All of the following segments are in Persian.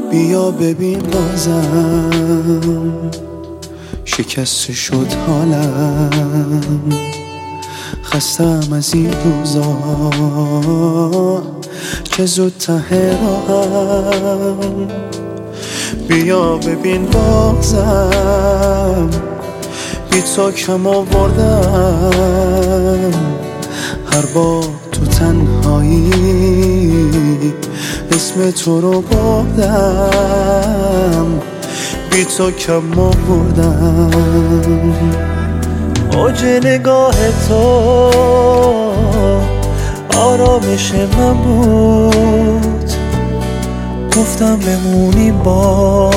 بیا ببین بازم شکست شد حالم، خستم از این روزا که زود ته راهم. بیا ببین بازم بی تو کم آوردم، هر بار تو تنهایی اسم تو رو بردم، بی تو کم آوردم. اوج نگاه تو آرامش من بود، گفتم بمونی با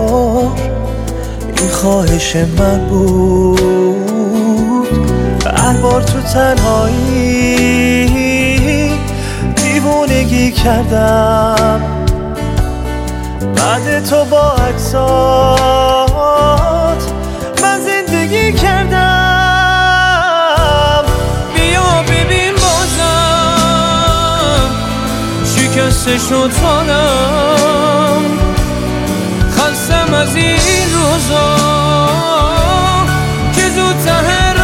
این خواهش من بود. هر بار تو تنهایی دیوونگی کردم، بعد تو با عکسات من زندگی کردم. بیا ببین بازم شکست شد حالم، خستم از این روزا که زود ته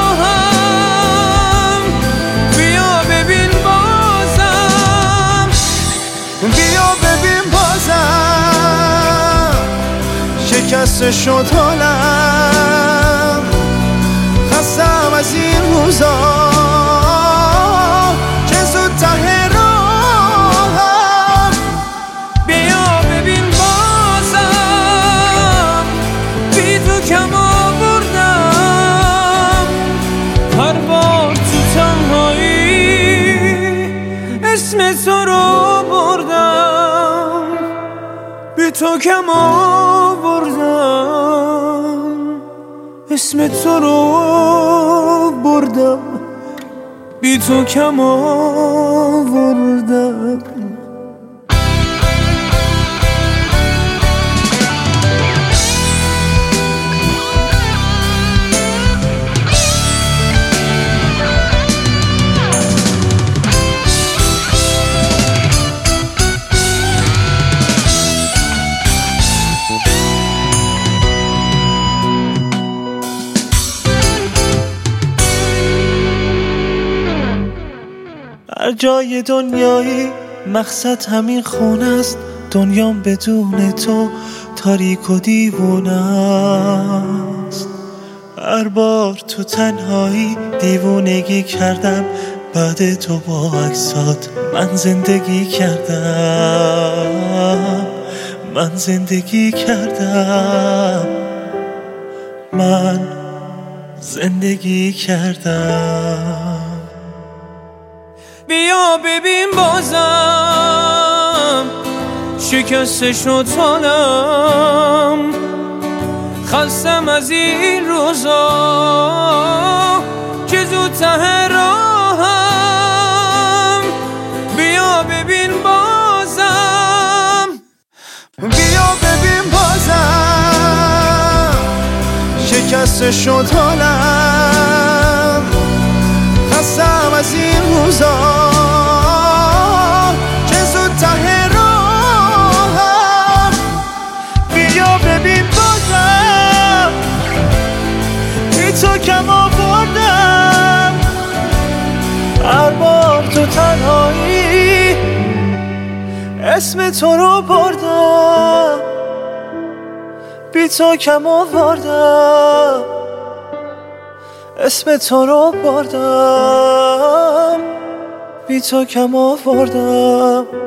راهم. بیا ببین بازم، بیا ببین بازم شکست شد حالم، خستم از این روزا که زود ته راهم. بیا ببین بازم بی تو کم آوردم، هر بار تو تنهایی اسم تو رو بردم، بی تو کم آوردم، اسم تو رو بردم، بی تو کم آوردم. هر جای دنیایی مقصد همین خونه است، دنیام بدون تو تاریک و دیوونه است. هر بار تو تنهایی دیوونگی کردم، بعد تو با عکسات من زندگی کردم، من زندگی کردم، من زندگی کردم. بیا ببین بازم شکست شد حالم، خستم از این روزا که زود ته راهم. بیا ببین بازم، بیا ببین بازم شکست شد حالم، خستم از این روزا که زود ته راهم. بیا ببین بازم بی تو کم آوردم، هر بار تو تنهایی اسم تو رو بردم، بی تو کم آوردم، اسم تو رو بردم، بی تو کم آوردم.